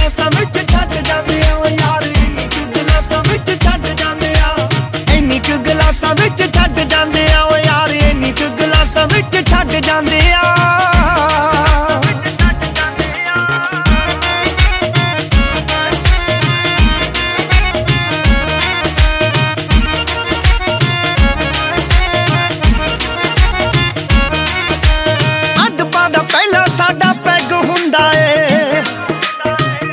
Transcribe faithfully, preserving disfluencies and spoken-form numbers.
ਗਲਾਸਾਂ ਵਿੱਚ ਛੱਡ ਜਾਂਦੇ ਆ ਓ ਯਾਰ ਇੰਨੀ ਕੁ ਗਲਾਸਾਂ ਵਿੱਚ ਛੱਡ ਜਾਂਦੇ ਆ ਇੰਨੀ ਕੁ ਗਲਾਸਾਂ ਵਿੱਚ ਛੱਡ ਜਾਂਦੇ ਆ ਓ ਯਾਰ ਇੰਨੀ ਕੁ ਗਲਾਸਾਂ ਵਿੱਚ ਛੱਡ ਜਾਂਦੇ ਆ